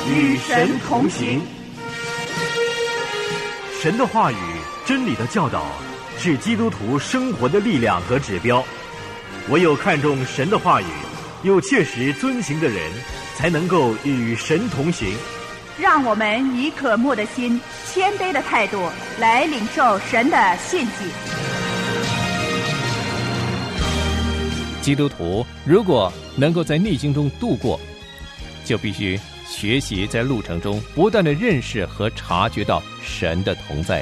与神同行。 神的话语、真理的教导是基督徒生活的力量和指标。唯有看重神的话语，又切实遵行的人，才能够与神同行。 让我们以渴慕的心、谦卑的态度来领受神的信息。 基督徒如果能够在逆境中度过，就必须学习在路程中不断地认识和察觉到神的同在。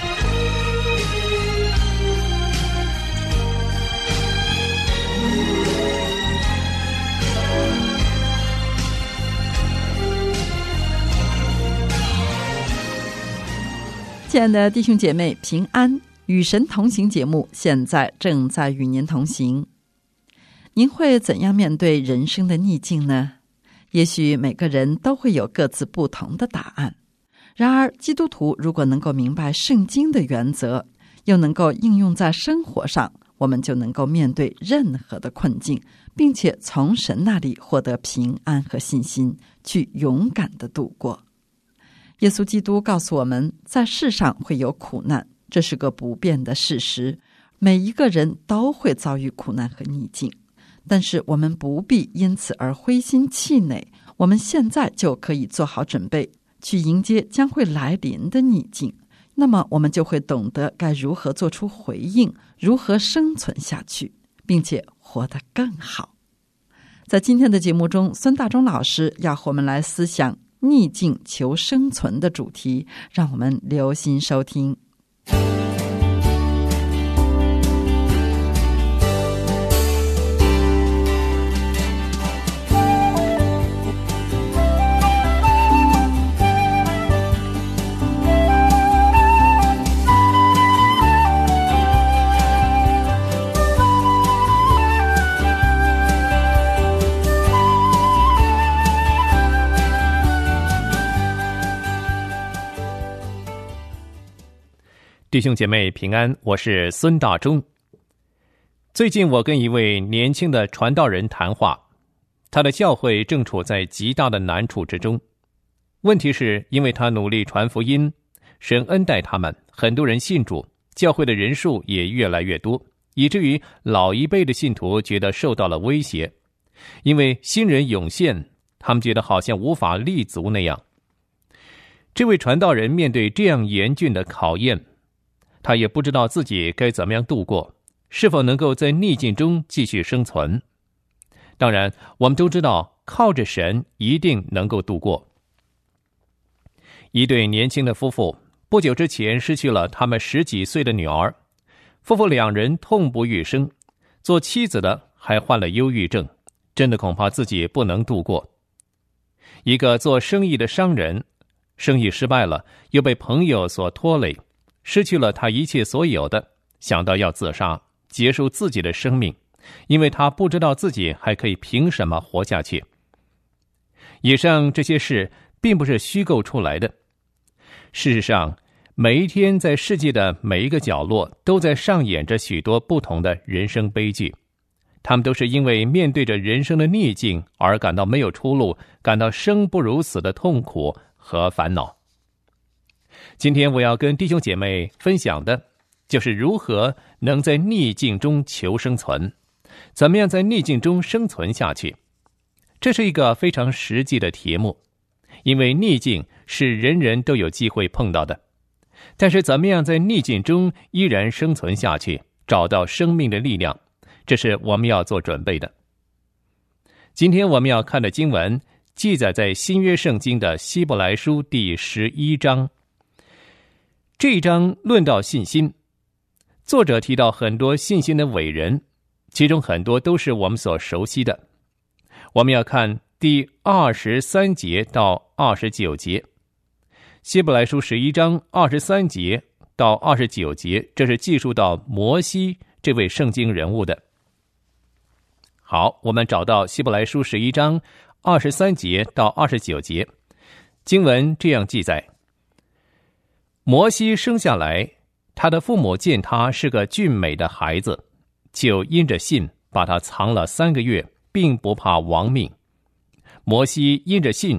亲爱的弟兄姐妹，平安！与神同行节目现在正在与您同行。您会怎样面对人生的逆境呢？也许每个人都会有各自不同的答案。然而，基督徒如果能够明白圣经的原则，又能够应用在生活上，我们就能够面对任何的困境，并且从神那里获得平安和信心，去勇敢地度过。耶稣基督告诉我们，在世上会有苦难，这是个不变的事实，每一个人都会遭遇苦难和逆境。但是我们不必因此而灰心气馁，我们现在就可以做好准备，去迎接将会来临的逆境。那么我们就会懂得该如何做出回应，如何生存下去，并且活得更好。在今天的节目中，孙大中老师要和我们来思想逆境求生存的主题，让我们留心收听。 弟兄姐妹平安，我是孙大中。最近我跟一位年轻的传道人谈话，他的教会正处在极大的难处之中。问题是因为他努力传福音，神恩待他们，很多人信主，教会的人数也越来越多，以至于老一辈的信徒觉得受到了威胁。因为新人涌现，他们觉得好像无法立足那样。这位传道人面对这样严峻的考验，他也不知道自己该怎么样度过，是否能够在逆境中继续生存。当然，我们都知道，靠着神一定能够度过。一对年轻的夫妇不久之前失去了他们10几岁的女儿，夫妇2人痛不欲生，做妻子的还患了忧郁症，真的恐怕自己不能度过。一个做生意的商人，生意失败了，又被朋友所拖累，失去了他一切所有的，想到要自杀，结束自己的生命，因为他不知道自己还可以凭什么活下去。以上这些事并不是虚构出来的，事实上，每一天在世界的每一个角落都在上演着许多不同的人生悲剧，他们都是因为面对着人生的逆境而感到没有出路，感到生不如死的痛苦和烦恼。今天我要跟弟兄姐妹分享的，就是如何能在逆境中求生存，怎么样在逆境中生存下去。这是一个非常实际的题目，因为逆境是人人都有机会碰到的。但是怎么样在逆境中依然生存下去，找到生命的力量，这是我们要做准备的。今天我们要看的经文记载在新约圣经的希伯来书第11章。这一章论到信心，作者提到很多信心的伟人，其中很多都是我们所熟悉的。我们要看第23节到29节，希伯来书11章23节到29节，这是记述到摩西这位圣经人物的。好，我们找到希伯来书11章23节到29节，经文这样记载：摩西生下来，他的父母见他是个俊美的孩子，就因着信把他藏了3个月，并不怕亡命。摩西因着信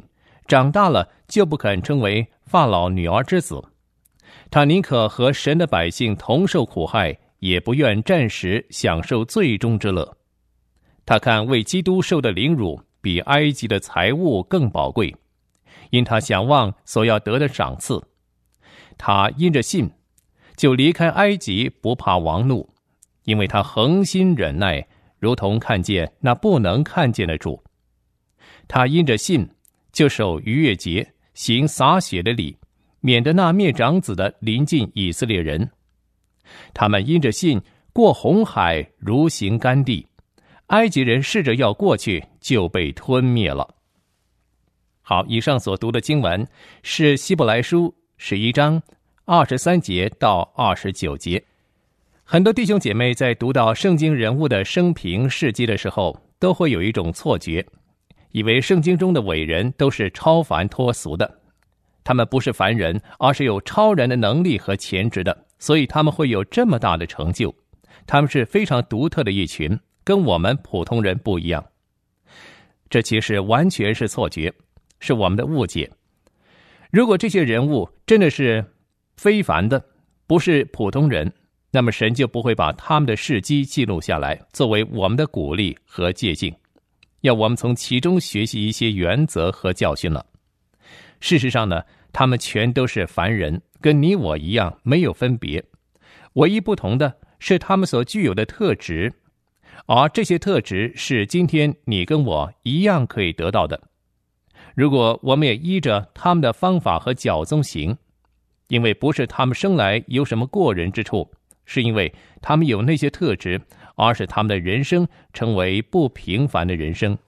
长大了就不肯称为法老女儿之子。他宁可和神的百姓同受苦害，也不愿暂时享受最终之乐。他看为基督受的凌辱比埃及的财物更宝贵，因他想望所要得的赏赐。他因着信，就离开埃及，不怕王怒，因为他恒心忍耐，如同看见那不能看见的主。他因着信，就守逾越节，行洒血的礼，免得那灭长子的临近以色列人。他们因着信过红海，如行干地，埃及人试着要过去，就被吞灭了。好，以上所读的经文是希伯来书11章23节到29节。很多弟兄姐妹在读到圣经人物的生平事迹的时候，都会有一种错觉，以为圣经中的伟人都是超凡脱俗的，他们不是凡人，而是有超人的能力和潜质的，所以他们会有这么大的成就。他们是非常独特的一群，跟我们普通人不一样。这其实完全是错觉，是我们的误解。如果这些人物真的是非凡的，不是普通人，那么神就不会把他们的事迹记录下来，作为我们的鼓励和借鉴，要我们从其中学习一些原则和教训了。事实上呢，他们全都是凡人，跟你我一样，没有分别。唯一不同的是他们所具有的特质，而这些特质是今天你跟我一样可以得到的。如果我们也依着他们的方法和脚踪行，因为不是他们生来有什么过人之处，是因为他们有那些特质，而使他们的人生成为不平凡的人生。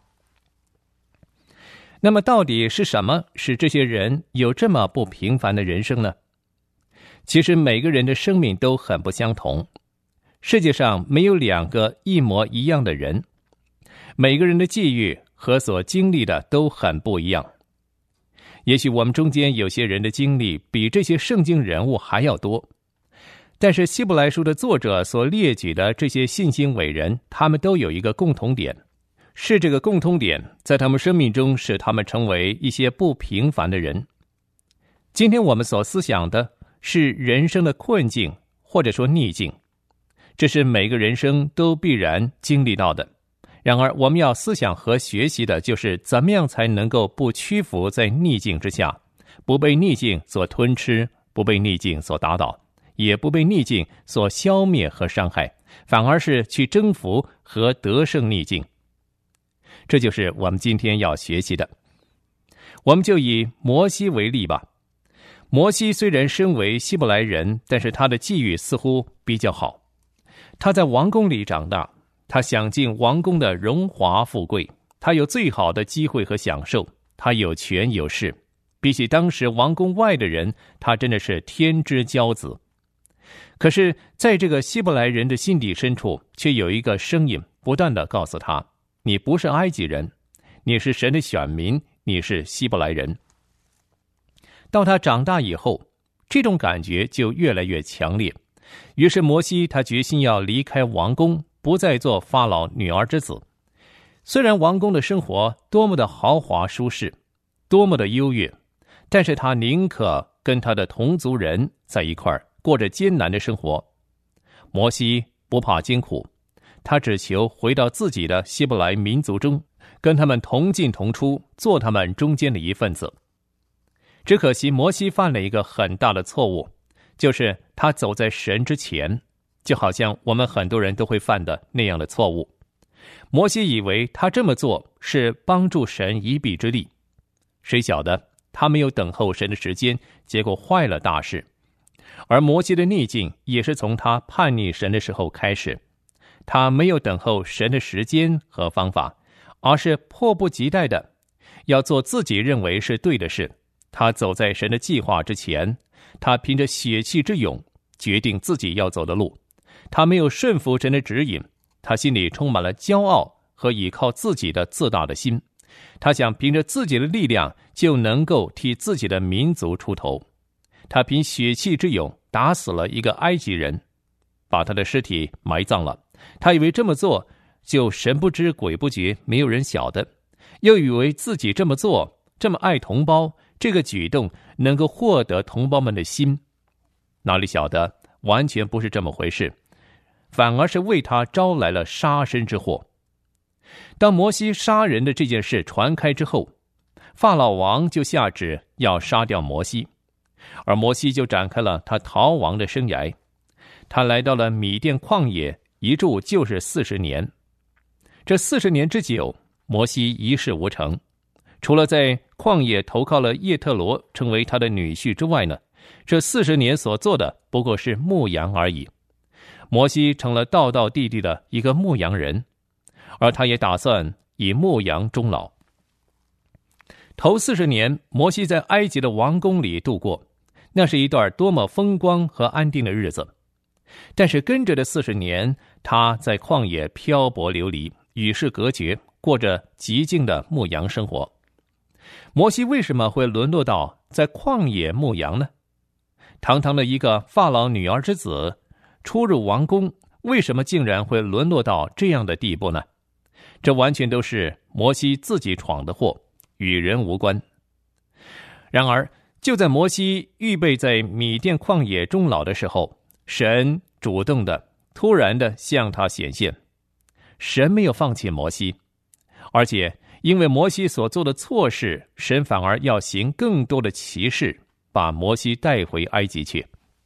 那么到底是什么使这些人有这么不平凡的人生呢？其实每个人的生命都很不相同，世界上没有两个一模一样的人，每个人的际遇和所经历的都很不一样。也许我们中间有些人的经历比这些圣经人物还要多，但是希伯来书的作者所列举的这些信心伟人，他们都有一个共同点，是这个共通点在他们生命中使他们成为一些不平凡的人。今天我们所思想的是人生的困境，或者说逆境，这是每个人生都必然经历到的。然而我们要思想和学习的就是怎么样才能够不屈服在逆境之下，不被逆境所吞吃，不被逆境所打倒，也不被逆境所消灭和伤害，反而是去征服和得胜逆境。这就是我们今天要学习的。我们就以摩西为例吧。摩西虽然身为希伯来人，但是他的际遇似乎比较好。他在王宫里长大，他享尽王宫的荣华富贵，他有最好的机会和享受，他有权有势，比起当时王宫外的人，他真的是天之骄子。可是在这个希伯来人的心底深处，却有一个声音不断地告诉他，你不是埃及人，你是神的选民，你是希伯来人。到他长大以后，这种感觉就越来越强烈，于是摩西他决心要离开王宫，不再做法老女儿之子。虽然王宫的生活多么的豪华舒适，多么的优越，但是他宁可跟他的同族人在一块儿过着艰难的生活。摩西不怕艰苦，他只求回到自己的希伯来民族中，跟他们同进同出，做他们中间的一份子。只可惜摩西犯了一个很大的错误，就是他走在神之前，就好像我们很多人都会犯的那样的错误。摩西以为他这么做是帮助神一臂之力，谁晓得他没有等候神的时间，结果坏了大事。而摩西的逆境也是从他叛逆神的时候开始，他没有等候神的时间和方法，而是迫不及待的要做自己认为是对的事。他走在神的计划之前，他凭着血气之勇决定自己要走的路，他没有顺服神的指引，他心里充满了骄傲和倚靠自己的自大的心，他想凭着自己的力量就能够替自己的民族出头。他凭血气之勇打死了一个埃及人，把他的尸体埋葬了。他以为这么做就神不知鬼不觉，没有人晓得，又以为自己这么做这么爱同胞，这个举动能够获得同胞们的心，哪里晓得完全不是这么回事，反而是为他招来了杀身之祸。当摩西杀人的这件事传开之后，法老王就下旨要杀掉摩西，而摩西就展开了他逃亡的生涯。他来到了米甸旷野，一住就是40年。这40年之久，摩西一事无成，除了在旷野投靠了叶特罗成为他的女婿之外呢，这40年所做的不过是牧羊而已。摩西成了道道地地的一个牧羊人，而他也打算以牧羊终老。头40年，摩西在埃及的王宫里度过，那是一段多么风光和安定的日子。但是跟着的40年，他在旷野漂泊流离，与世隔绝，过着极静的牧羊生活。摩西为什么会沦落到在旷野牧羊呢？堂堂的一个法老女儿之子，出入王宫，为什么竟然会沦落到这样的地步呢？这完全都是摩西自己闯的祸，与人无关。然而，就在摩西预备在米甸旷野终老的时候，神主动的、突然的向他显现。神没有放弃摩西，而且因为摩西所做的错事，神反而要行更多的奇事，把摩西带回埃及去。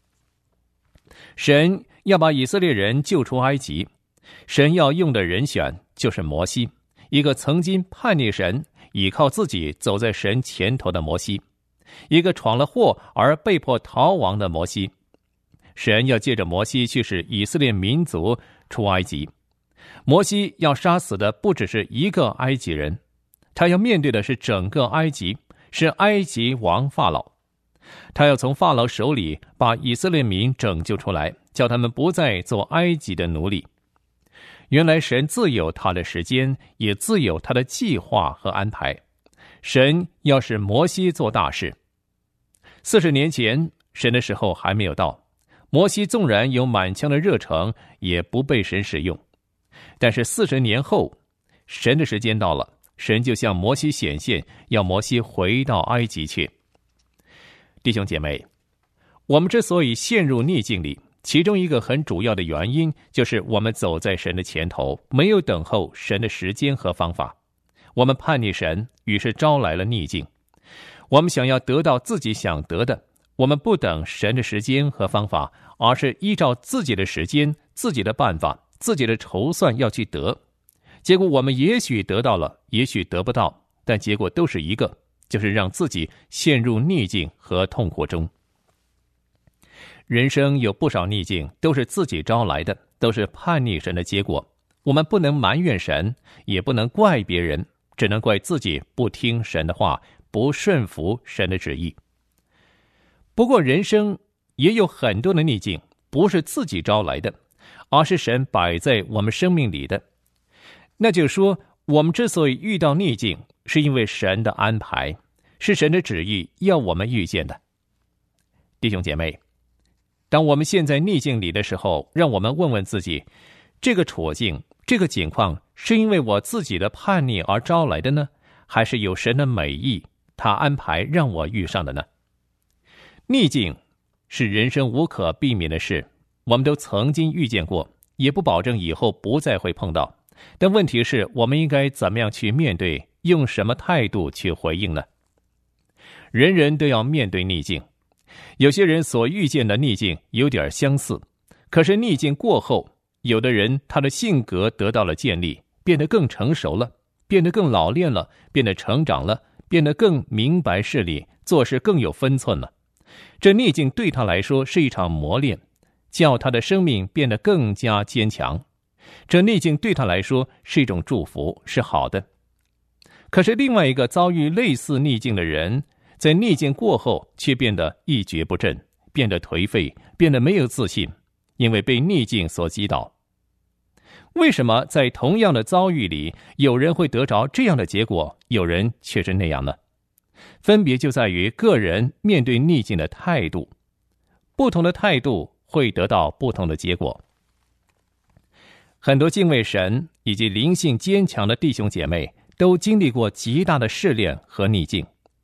神要把以色列人救出埃及，神要用的人选就是摩西，一个曾经叛逆神，倚靠自己走在神前头的摩西，一个闯了祸而被迫逃亡的摩西。神要借着摩西去使以色列民族出埃及。摩西要杀死的不只是一个埃及人，他要面对的是整个埃及，是埃及王法老。他要从法老手里把以色列民拯救出来，叫他们不再做埃及的奴隶。原来神自有他的时间，也自有他的计划和安排。神要使摩西做大事。40年前，神的时候还没有到，摩西纵然有满腔的热诚，也不被神使用。但是40年后，神的时间到了，神就向摩西显现，要摩西回到埃及去。弟兄姐妹，我们之所以陷入逆境里，其中一个很主要的原因，就是我们走在神的前头，没有等候神的时间和方法。我们叛逆神，于是招来了逆境。我们想要得到自己想得的，我们不等神的时间和方法，而是依照自己的时间、自己的办法、自己的筹算要去得。结果我们也许得到了，也许得不到，但结果都是一个，就是让自己陷入逆境和痛苦中。人生有不少逆境，都是自己招来的，都是叛逆神的结果。我们不能埋怨神，也不能怪别人，只能怪自己不听神的话，不顺服神的旨意。不过人生也有很多的逆境，不是自己招来的，而是神摆在我们生命里的。那就是说，我们之所以遇到逆境，是因为神的安排，是神的旨意要我们遇见的。弟兄姐妹，当我们陷在逆境里的时候，让我们问问自己，这个处境、这个境况，是因为我自己的叛逆而招来的呢，还是有神的美意，他安排让我遇上的呢？逆境是人生无可避免的事，我们都曾经遇见过，也不保证以后不再会碰到。但问题是，我们应该怎么样去面对，用什么态度去回应呢？人人都要面对逆境，有些人所遇见的逆境有点相似，可是逆境过后，有的人他的性格得到了建立，变得更成熟了，变得更老练了，变得成长了，变得更明白事理，做事更有分寸了。这逆境对他来说是一场磨练，叫他的生命变得更加坚强。这逆境对他来说是一种祝福，是好的。可是另外一个遭遇类似逆境的人，在逆境过后却变得一蹶不振，变得颓废，变得没有自信，因为被逆境所击倒。为什么在同样的遭遇里，有人会得着这样的结果，有人却是那样呢？分别就在于个人面对逆境的态度，不同的态度会得到不同的结果。很多敬畏神以及灵性坚强的弟兄姐妹都经历过极大的试炼和逆境，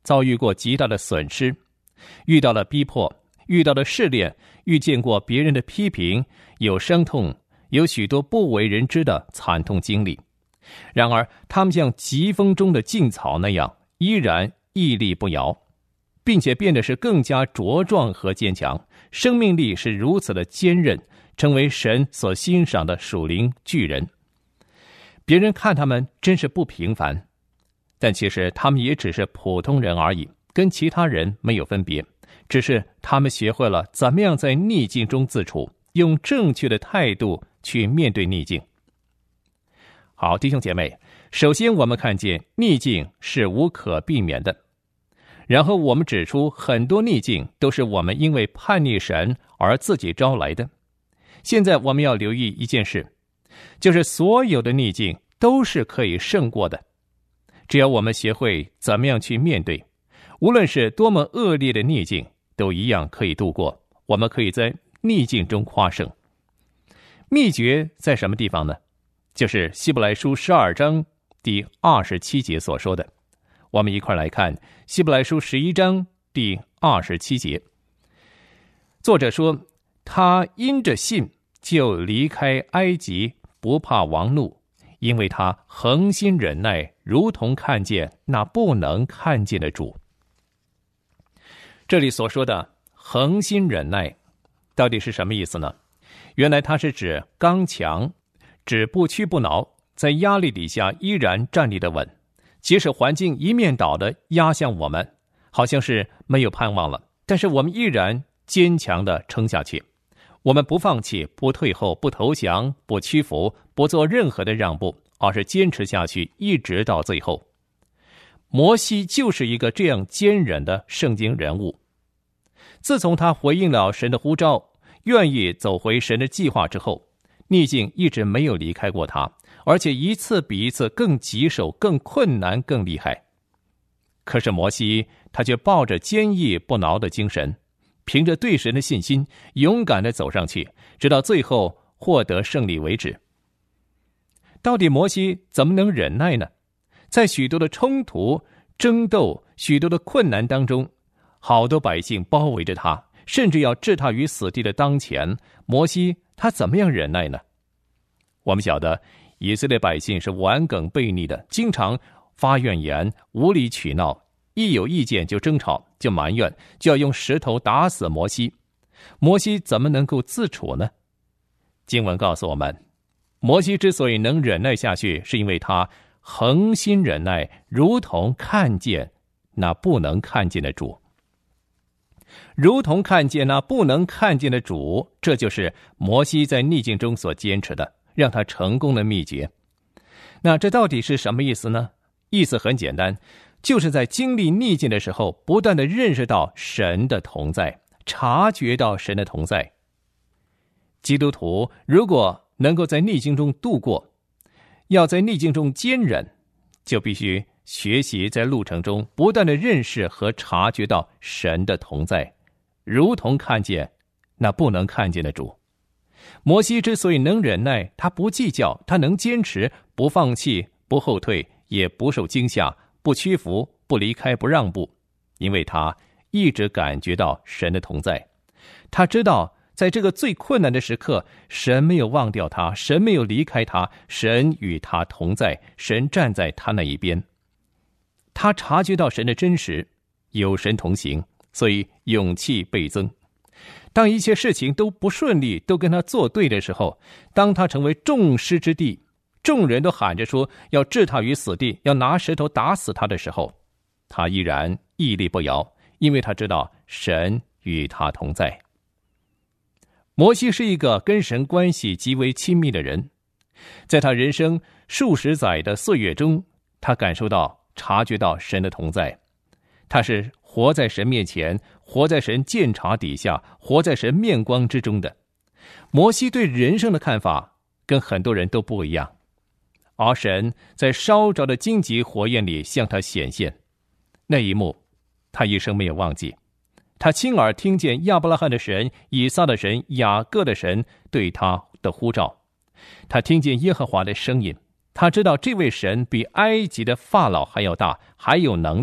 遭遇过极大的损失，遇到了逼迫，遇到了试炼，遇见过别人的批评，有伤痛，有许多不为人知的惨痛经历。然而他们像疾风中的劲草那样，依然屹立不摇，并且变得是更加茁壮和坚强，生命力是如此的坚韧，成为神所欣赏的属灵巨人。别人看他们真是不平凡，但其实他们也只是普通人而已，跟其他人没有分别，只是他们学会了怎么样在逆境中自处，用正确的态度去面对逆境。好，弟兄姐妹，首先我们看见逆境是无可避免的，然后我们指出很多逆境都是我们因为叛逆神而自己招来的。现在我们要留意一件事，就是所有的逆境都是可以胜过的，只要我们学会怎么样去面对，无论是多么恶劣的逆境，都一样可以度过，我们可以在逆境中夸胜。秘诀在什么地方呢？就是希伯来书12章第27节所说的。我们一块来看希伯来书11章第27节。作者说，他因着信就离开埃及，不怕王怒，因为他恒心忍耐，如同看见那不能看见的主。这里所说的恒心忍耐到底是什么意思呢？原来它是指刚强，指不屈不挠，在压力底下依然站立得稳，即使环境一面倒的压向我们，好像是没有盼望了，但是我们依然坚强地撑下去。我们不放弃，不退后，不投降，不屈服，不做任何的让步，而是坚持下去，一直到最后。摩西就是一个这样坚忍的圣经人物。自从他回应了神的呼召，愿意走回神的计划之后，逆境一直没有离开过他，而且一次比一次更棘手，更困难，更厉害。可是摩西他却抱着坚毅不挠的精神，凭着对神的信心，勇敢地走上去，直到最后获得胜利为止。到底摩西怎么能忍耐呢？在许多的冲突、争斗、许多的困难当中，好多百姓包围着他，甚至要置他于死地的当前，摩西他怎么样忍耐呢？我们晓得以色列百姓是顽梗悖逆的，经常发怨言，无理取闹，一有意见就争吵，就埋怨，就要用石头打死摩西。摩西怎么能够自处呢？经文告诉我们，摩西之所以能忍耐下去，是因为他恒心忍耐，如同看见那不能看见的主。如同看见那不能看见的主，这就是摩西在逆境中所坚持的，让他成功的秘诀。那这到底是什么意思呢？意思很简单，就是在经历逆境的时候，不断地认识到神的同在，察觉到神的同在。基督徒如果能够在逆境中度过，要在逆境中坚忍，就必须学习在路程中不断地认识和察觉到神的同在，如同看见那不能看见的主。摩西之所以能忍耐，他不计较，他能坚持，不放弃，不后退，也不受惊吓，不屈服，不离开，不让步，因为他一直感觉到神的同在。他知道在这个最困难的时刻，神没有忘掉他，神没有离开他，神与他同在，神站在他那一边。他察觉到神的真实，有神同行，所以勇气倍增。当一切事情都不顺利，都跟他作对的时候，当他成为众矢之的，众人都喊着说要置他于死地，要拿石头打死他的时候，他依然屹立不摇，因为他知道神与他同在。摩西是一个跟神关系极为亲密的人，在他人生数十载的岁月中，他感受到察觉到神的同在。他是活在神面前，活在神鉴察底下，活在神面光之中的。摩西对人生的看法跟很多人都不一样，而神在烧着的荆棘火焰里向他显现，那一幕他一生没有忘记。他亲耳听见亚伯拉罕的神、以撒的神、雅各的神对他的呼召，他听见耶和华的声音，他知道这位神比埃及的法老还要大，还有能力，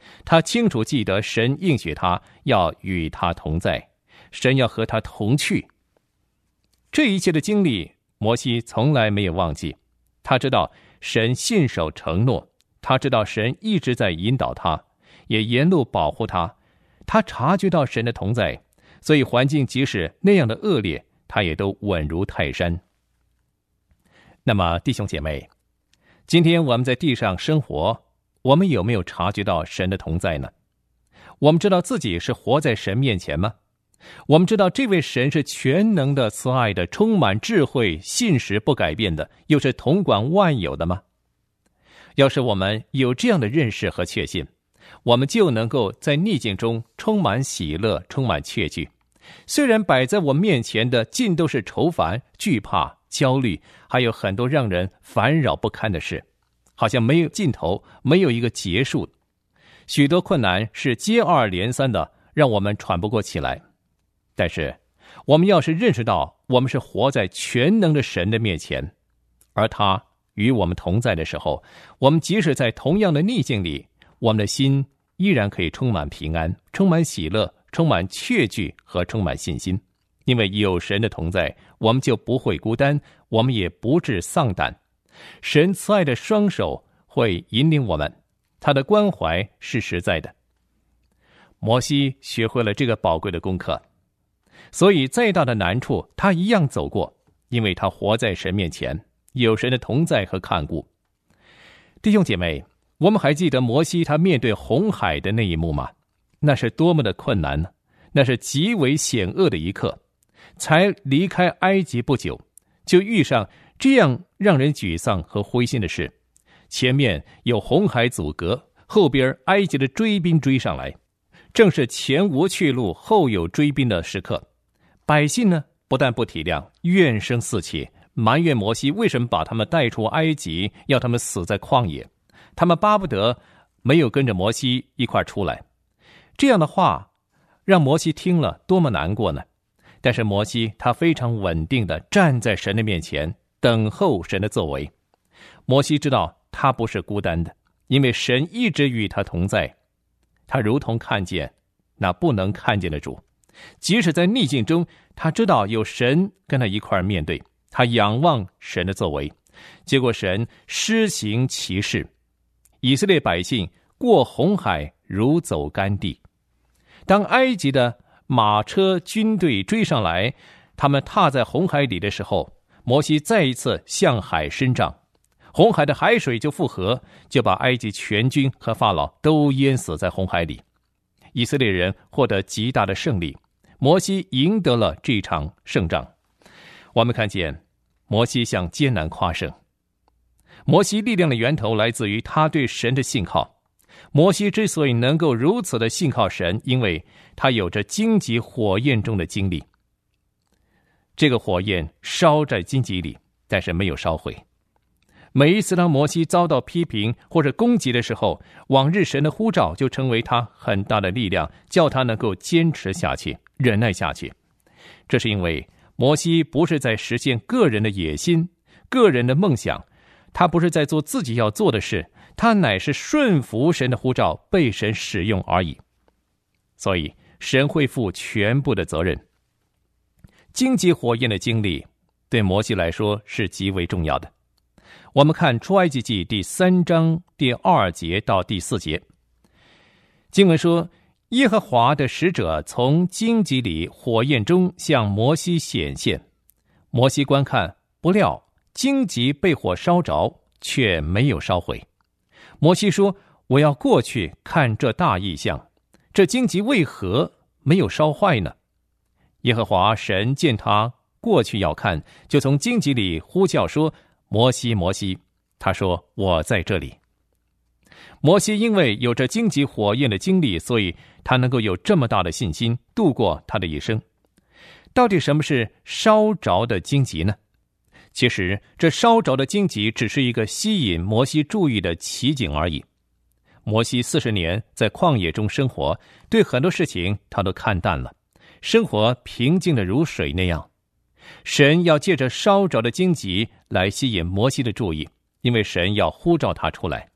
他清楚记得神应许他要与他同在，神要和他同去。这一切的经历，摩西从来没有忘记。他知道神信守承诺，他知道神一直在引导他，也沿路保护他。他察觉到神的同在，所以环境即使那样的恶劣，他也都稳如泰山。那么弟兄姐妹，今天我们在地上生活，我们有没有察觉到神的同在呢？我们知道自己是活在神面前吗？我们知道这位神是全能的、慈爱的、充满智慧、信实不改变的，又是统管万有的吗？要是我们有这样的认识和确信，我们就能够在逆境中充满喜乐，充满确据。虽然摆在我面前的尽都是愁烦、惧怕、焦虑，还有很多让人烦扰不堪的事，好像没有尽头，没有一个结束。许多困难是接二连三的，让我们喘不过气来。但是我们要是认识到我们是活在全能的神的面前，而他与我们同在的时候，我们即使在同样的逆境里，我们的心依然可以充满平安，充满喜乐，充满确据和充满信心。因为有神的同在，我们就不会孤单，我们也不致丧胆。神慈爱的双手会引领我们，他的关怀是实在的。摩西学会了这个宝贵的功课，所以再大的难处他一样走过，因为他活在神面前，有神的同在和看顾。弟兄姐妹，我们还记得摩西他面对红海的那一幕吗？那是多么的困难呢？那是极为险恶的一刻。才离开埃及不久，就遇上这样让人沮丧和灰心的事。前面有红海阻隔，后边埃及的追兵追上来，正是前无去路后有追兵的时刻。百姓呢，不但不体谅，怨声四起，埋怨摩西为什么把他们带出埃及，要他们死在旷野。他们巴不得没有跟着摩西一块出来。这样的话让摩西听了多么难过呢？但是摩西他非常稳定地站在神的面前，等候神的作为。摩西知道他不是孤单的，因为神一直与他同在。他如同看见那不能看见的主，即使在逆境中，他知道有神跟他一块面对，他仰望神的作为。结果神施行奇事，以色列百姓过红海如走干地。当埃及的马车军队追上来，他们踏在红海里的时候，摩西再一次向海伸杖，红海的海水就复合，就把埃及全军和法老都淹死在红海里。以色列人获得极大的胜利，摩西赢得了这场胜仗。我们看见摩西向艰难夸胜。摩西力量的源头来自于他对神的信靠。摩西之所以能够如此的信靠神，因为他有着荆棘火焰中的经历。这个火焰烧在荆棘里，但是没有烧毁。每一次当摩西遭到批评或者攻击的时候，往日神的呼召就成为他很大的力量，叫他能够坚持下去，忍耐下去。这是因为摩西不是在实现个人的野心、个人的梦想，他不是在做自己要做的事，他乃是顺服神的呼召，被神使用而已。所以神会负全部的责任。荆棘火焰的经历对摩西来说是极为重要的。我们看出埃及记第3章第2节到第4节，经文说，耶和华的使者从荆棘里火焰中向摩西显现，摩西观看，不料荆棘被火烧着，却没有烧毁。摩西说，我要过去看这大异象，这荆棘为何没有烧坏呢？耶和华神见他过去要看，就从荆棘里呼叫说，摩西，摩西。他说，我在这里。摩西因为有着荆棘火焰的经历，所以他能够有这么大的信心度过他的一生。到底什么是烧着的荆棘呢？其实这烧着的荆棘只是一个吸引摩西注意的奇景而已。摩西40年在旷野中生活，对很多事情他都看淡了，生活平静的如水那样。神要借着烧着的荆棘来吸引摩西的注意，因为神要呼召他出来。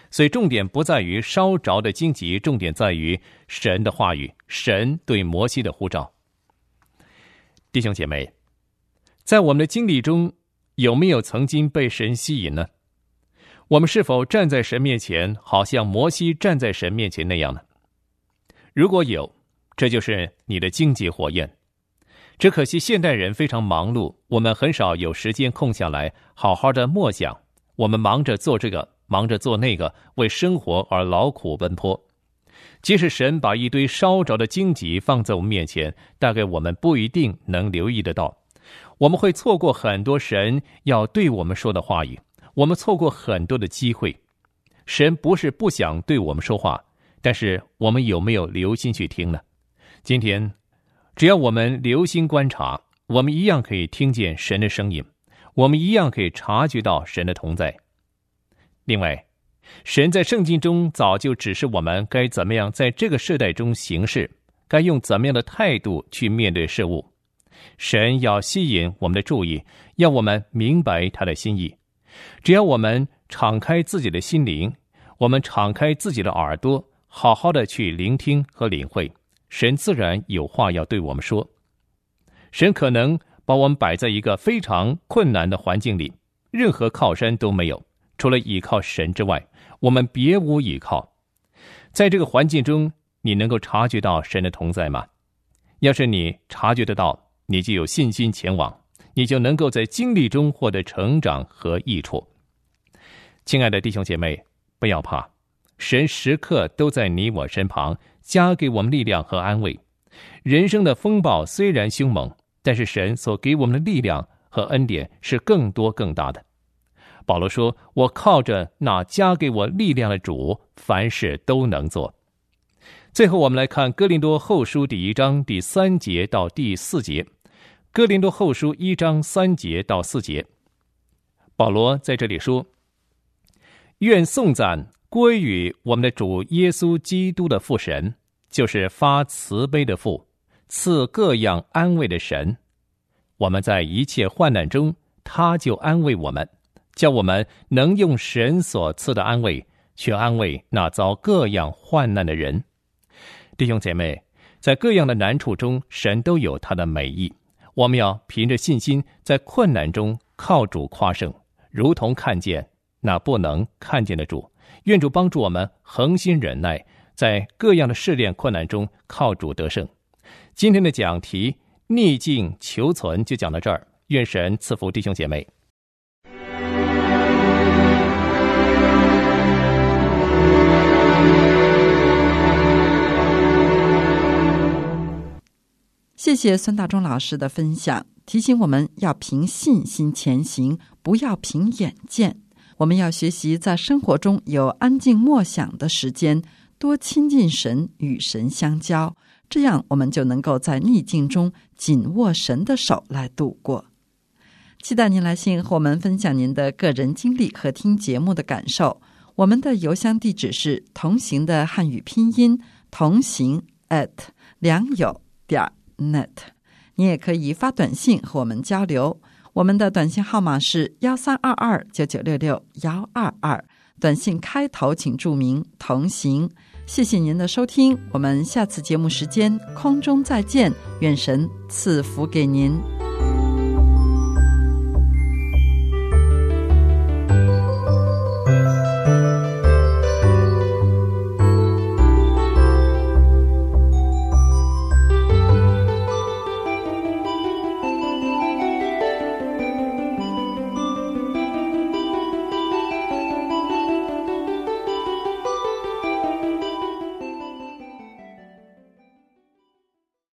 所以重点不在于烧着的荆棘，重点在于神的话语，神对摩西的呼召。弟兄姐妹，在我们的经历中，有没有曾经被神吸引呢？我们是否站在神面前，好像摩西站在神面前那样呢？如果有，这就是你的荆棘火焰。只可惜现代人非常忙碌，我们很少有时间空下来好好的默想，我们忙着做这个，忙着做那个，为生活而劳苦奔波。即使神把一堆烧着的荆棘放在我们面前，大概我们不一定能留意得到。我们会错过很多神要对我们说的话语，我们错过很多的机会。神不是不想对我们说话，但是我们有没有留心去听呢？今天只要我们留心观察，我们一样可以听见神的声音，我们一样可以察觉到神的同在。另外，神在圣经中早就指示我们该怎么样在这个世代中行事，该用怎么样的态度去面对事物。神要吸引我们的注意，要我们明白他的心意。只要我们敞开自己的心灵，我们敞开自己的耳朵，好好的去聆听和领会，神自然有话要对我们说。神可能把我们摆在一个非常困难的环境里，任何靠山都没有，除了倚靠神之外，我们别无倚靠。在这个环境中，你能够察觉到神的同在吗？要是你察觉得到，你就有信心前往，你就能够在经历中获得成长和益处。亲爱的弟兄姐妹，不要怕，神时刻都在你我身旁，加给我们力量和安慰。人生的风暴虽然凶猛，但是神所给我们的力量和恩典是更多更大的。保罗说，我靠着那加给我力量的主，凡事都能做。最后我们来看哥林多后书第1章第3节到第4节。哥林多后书1章3节到4节，保罗在这里说，愿颂赞归于我们的主耶稣基督的父神，就是发慈悲的父，赐各样安慰的神。我们在一切患难中，他就安慰我们，叫我们能用神所赐的安慰去安慰那遭各样患难的人。弟兄姐妹，在各样的难处中，神都有他的美意。我们要凭着信心，在困难中靠主夸胜，如同看见那不能看见的主。愿主帮助我们恒心忍耐，在各样的试炼困难中靠主得胜。今天的讲题逆境求存就讲到这儿，愿神赐福弟兄姐妹。 谢谢孙大中老师的分享，提醒我们要凭信心前行，不要凭眼见。我们要学习在生活中有安静默想的时间，多亲近神，与神相交，这样我们就能够在逆境中紧握神的手来度过。期待您来信和我们分享您的个人经历和听节目的感受。我们的邮箱地址是同行的汉语拼音同行@良友.net。你也可以发短信和我们交流，我们的短信号码是132299662122，短信开头请注明同行。谢谢您的收听，我们下次节目时间空中再见，愿神赐福给您。